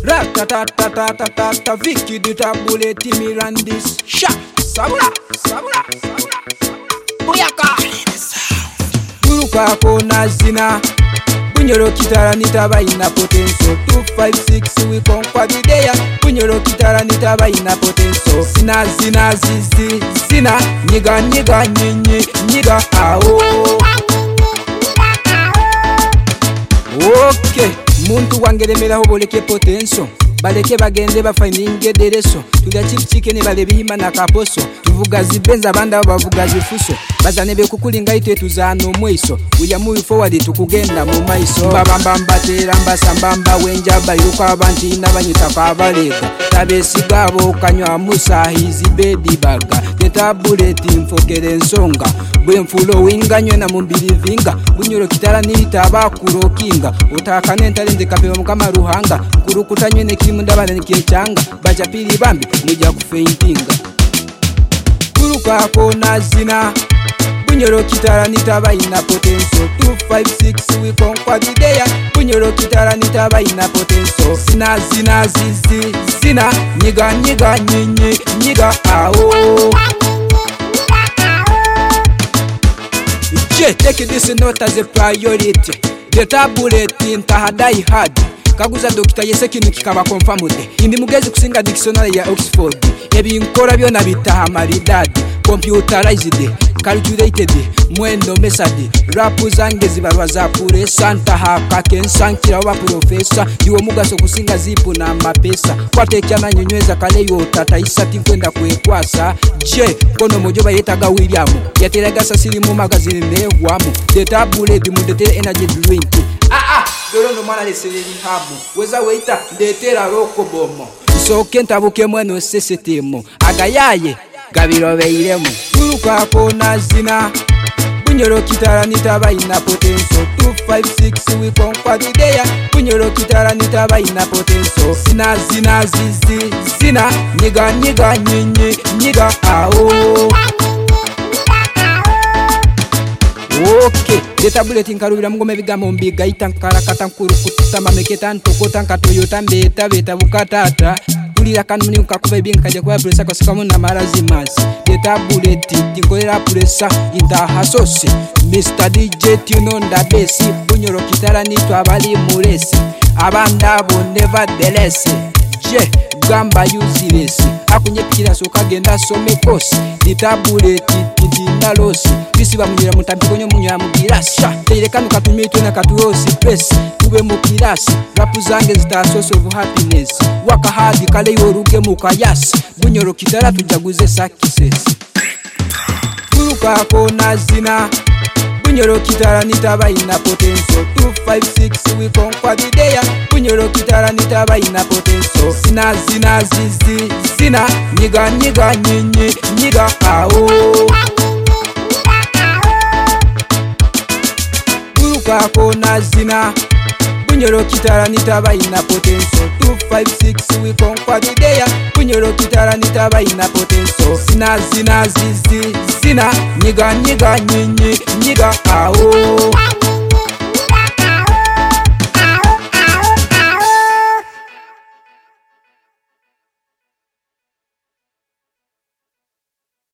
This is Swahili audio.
Ratatatatata Vicky the tabule Timirandis Sha Sabura Buyaka Kuruka kona zina Bunyoro kitara nitaba ina potential 256 we conquer the day Bunyoro kitara nitaba ina potential Sina zizi Sina Niga nyinyi Niga ao Okay Muntu wangeremeraho boleke potential Baleke bagende bafaninge dereso Tulya chicken bale bihima na kaposo Tuvuga zibenza banda bavuga zifuso Bazane be kukulinga ite tuzano mweso Uya move forward tukugenda mu maiso Babamba teramba sambamba wenjaba yuko abanti nabanyita kabaleka Tabesigabo kanywa musa hizi bedi baga Tetabuleti mfokere nsonga Bwemfulo winganywe na mumbiri vinga Bunyoro kitara nitaba kurokinga Utakane ntalende kapewa mukama ruhanga Kurukutanywe nekimu ndabane nikiechanga Bacha pili bambi nija kufeintinga Kuruka kona zina Bunyoro kitara nitaba ina potential 256 we conquer the day Bunyoro kitara nitaba ina potential Sina zizi Sina Niga nyinyi Niga ao Take this note as a priority. The tablet intahadai hard. Kaguza dokita yese kintu kikaba confirmed. Indi mugezi kusinga dictionary ya Oxford. Ebi nkora byo nabitaha maridadi. Computerized, calculated, mwendo mesadi. Rapu zange zibarwa za pure santa haka kensankira wa professor. Diwo mugaso kusinga zipu na mapesa. Kwatekya na nyenyweza kale yo tata isati kwenda kwekwasa. Je, kono mojoba yetaga William. Yateraga sasili mu magazine nehwamu. The tablet mudete energy drink. Doro no mwana leseli habu. Weza weita ndetera roko bomo. So kentabuke mweno sesitemo. Agayaye gabirobeiremu. Kuruka kona zina Bunyoro kitara nitaba ina potential 256 we conquer the day Bunyoro kitara nitaba ina potential Sina zizi Sina Niga nyinyi Niga ao Okay Data bulletin karubira mungome bigamo mbiga itankara katankuru kutama meketa ntokota nkatoyota mbeta beta bukatata Tulira kanuni ukakuba ibinga kaje kwa pressa kwa sikamu na marazimasi Data bulletin tinkolera pressa intahasosi Mr. DJ Tinonda Besi Bunyoro kitara nitwa abali muresi Abandabo nevertheless Je gamba useless Akunyepikira soka genda some kosi Ditabuleti tidinda losi Bisiba munyira mutambiko nyo munya mugirasha Terekanu kapimetwe na katuosi pesi Tube mukirasi Rapu zange zita source of happiness Waka hadi kale yoruge mukayasi Bunyoro kitara tujaguze success Kuruka kona zina Bunyoro kitara nitaba ina potential 256 we conquer the day Bunyoro kitara nitaba ina potential Sina zizi Sina Niga nyinyi Niga ao Kuruka kona zina Bunyoro kitara nitaba ina potential 256 we conquer the day Bunyoro kitara nitaba ina potential Sina zizi Sina Niga nyinyi Niga ao